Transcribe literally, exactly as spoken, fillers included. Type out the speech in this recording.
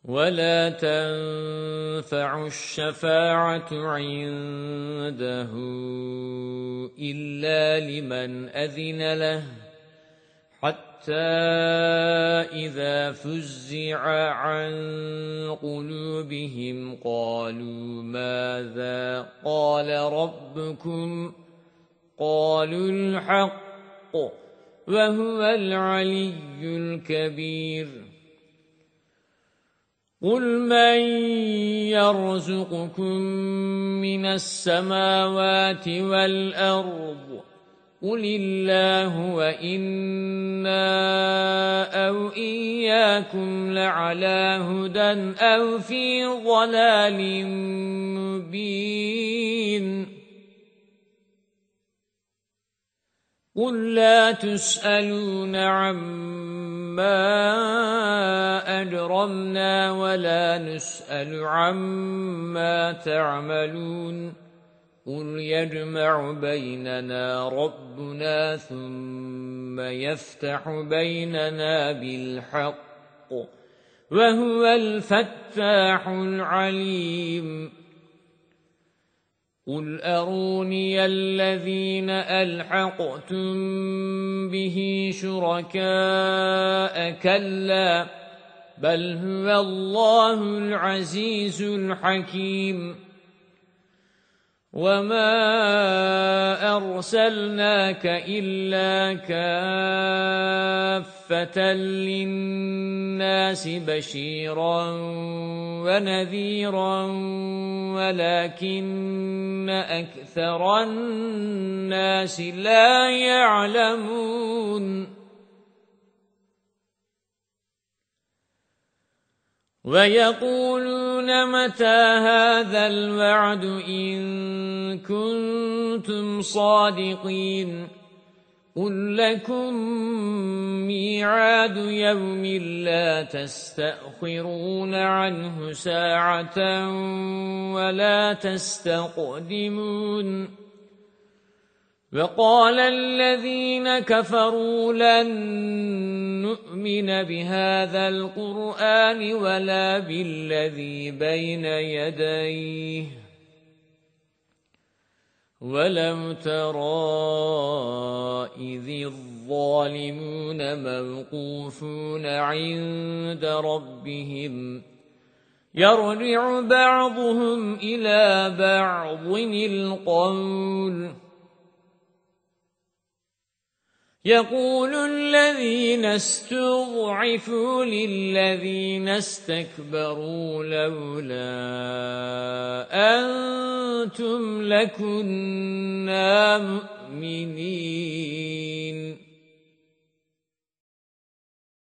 ولا تنفع الشفاعة عنده إلا لمن أذن له حتى إذا فزع عن قلوبهم قالوا ماذا قال ربكم قالوا الحق وهو العلي الكبير قل من يرزقكم من السماوات والأرض قل الله وإنا أو إياكم لعلى هدى أو في ضلال مبين قل لا تسألون عما أجرمنا ولا نسأل عما تعملون قل يجمع بيننا ربنا ثم يفتح بيننا بالحق وهو الفتاح العليم قل أروني الذين ألحقتم به شركاء كلا بل هو الله العزيز الحكيم وما أرسلناك إلا كافة للناس بشيرا ونذيرا ولكن أكثر الناس لا يعلمون ويقولون متى هذا الوعد إن كنتم صادقين قل لكم ميعاد يوم لا تستأخرون عنه ساعة ولا تستقدمون وقال الذين كفروا لن نؤمن بهذا القرآن ولا بالذي بين يديه ولو ترى إذ الظالمون موقوفون عند ربهم يرجع بعضهم إلى بعض القول يقول الذين استضعفوا للذين استكبروا لولا أنتم لكنا مؤمنين